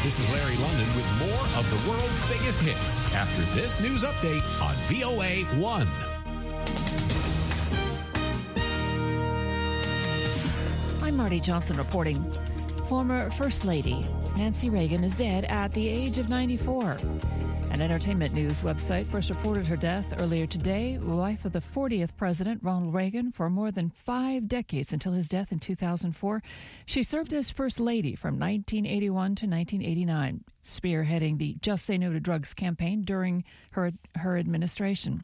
This is Larry London with more of the world's biggest hits after this news update on VOA 1. I'm Marty Johnson reporting. Former First Lady Nancy Reagan is dead at the age of 94. An entertainment news website first reported her death earlier today. Wife of the 40th President, Ronald Reagan, for more than 5 decades until his death in 2004. She served as First Lady from 1981 to 1989, spearheading the Just Say No to Drugs campaign during his administration.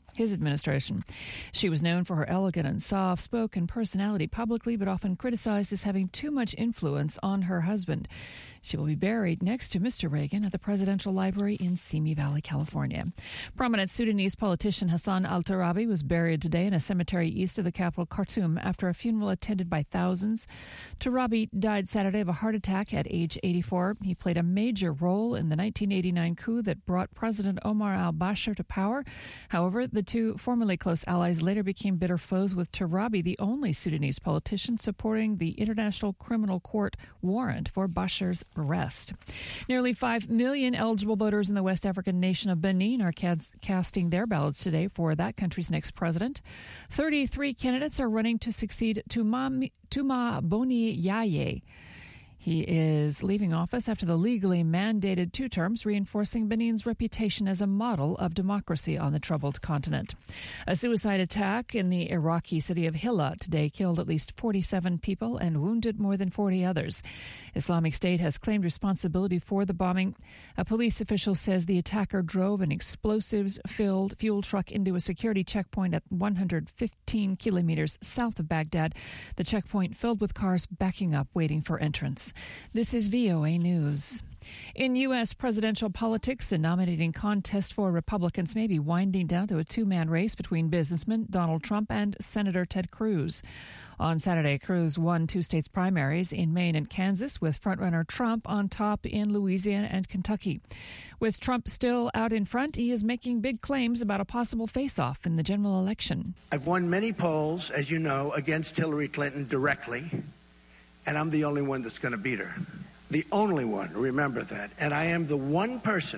She was known for her elegant and soft-spoken personality publicly, but often criticized as having too much influence on her husband. She will be buried next to Mr. Reagan at the Presidential Library in Simi Valley, California. Prominent Sudanese politician Hassan al-Turabi was buried today in a cemetery east of the capital, Khartoum, after a funeral attended by thousands. Turabi died Saturday of a heart attack at age 84. He played a major role in the 1989 coup that brought President Omar al-Bashir to power. However, the two formerly close allies later became bitter foes, with Turabi the only Sudanese politician supporting the International Criminal Court warrant for Bashir's arrest. Nearly 5 million eligible voters in the West African nation of Benin are casting their ballots today for that country's next president. 33 candidates are running to succeed Tuma Boni Yaye. He is leaving office after the legally mandated 2 terms, reinforcing Benin's reputation as a model of democracy on the troubled continent. A suicide attack in the Iraqi city of Hilla today killed at least 47 people and wounded more than 40 others. Islamic State has claimed responsibility for the bombing. A police official says the attacker drove an explosives-filled fuel truck into a security checkpoint at 115 kilometers south of Baghdad. The checkpoint filled with cars backing up, waiting for entrance. This is VOA News. In U.S. presidential politics, the nominating contest for Republicans may be winding down to a 2-man race between businessman Donald Trump and Senator Ted Cruz. On Saturday, Cruz won 2 states' primaries in Maine and Kansas, with frontrunner Trump on top in Louisiana and Kentucky. With Trump still out in front, he is making big claims about a possible face-off in the general election. I've won many polls, as you know, against Hillary Clinton directly, and I'm the only one that's going to beat her. The only one, remember that. And I am the one person,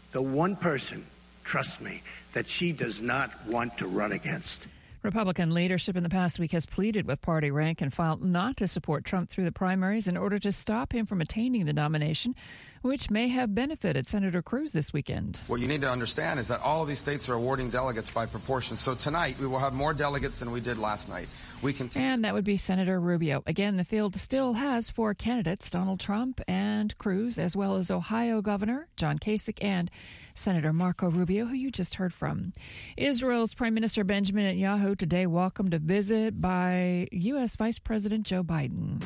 trust me, that she does not want to run against. Republican leadership in the past week has pleaded with party rank and file not to support Trump through the primaries in order to stop him from attaining the nomination, which may have benefited Senator Cruz this weekend. What you need to understand is that all of these states are awarding delegates by proportion. So tonight we will have more delegates than we did last night. And that would be Senator Rubio. Again, the field still has 4 candidates, Donald Trump and Cruz, as well as Ohio Governor John Kasich and Senator Marco Rubio, who you just heard from. Israel's Prime Minister Benjamin Netanyahu today welcomed a visit by U.S. Vice President Joe Biden.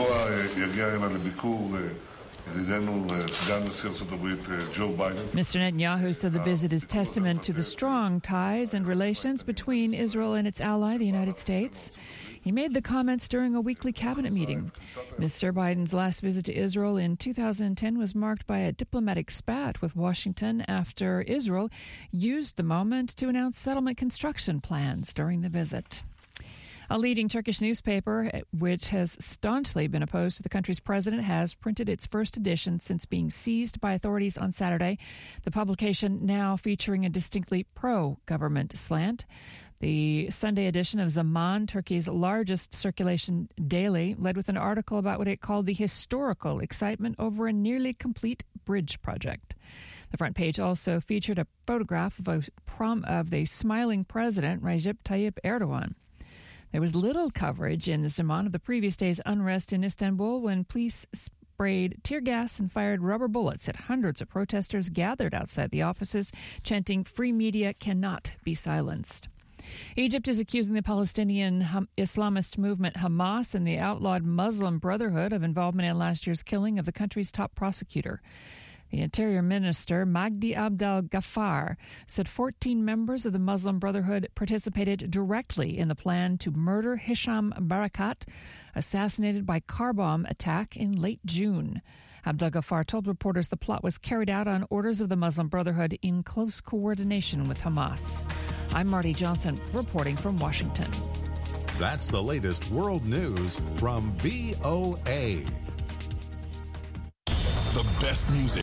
Mr. Netanyahu said the visit is testament to the strong ties and relations between Israel and its ally, the United States. He made the comments during a weekly cabinet meeting. Mr. Biden's last visit to Israel in 2010 was marked by a diplomatic spat with Washington after Israel used the moment to announce settlement construction plans during the visit. A leading Turkish newspaper, which has staunchly been opposed to the country's president, has printed its first edition since being seized by authorities on Saturday. The publication now featuring a distinctly pro-government slant. The Sunday edition of Zaman, Turkey's largest circulation daily, led with an article about what it called the historical excitement over a nearly complete bridge project. The front page also featured a photograph of the smiling president, Recep Tayyip Erdogan. There was little coverage in the Zaman of the previous day's unrest in Istanbul when police sprayed tear gas and fired rubber bullets at hundreds of protesters gathered outside the offices, chanting, "Free media cannot be silenced." Egypt is accusing the Palestinian Islamist movement Hamas and the outlawed Muslim Brotherhood of involvement in last year's killing of the country's top prosecutor. The Interior Minister, Magdi Abdel Ghaffar, said 14 members of the Muslim Brotherhood participated directly in the plan to murder Hisham Barakat, assassinated by car bomb attack in late June. Abdel Ghaffar told reporters the plot was carried out on orders of the Muslim Brotherhood in close coordination with Hamas. I'm Marty Johnson, reporting from Washington. That's the latest world news from VOA. The best music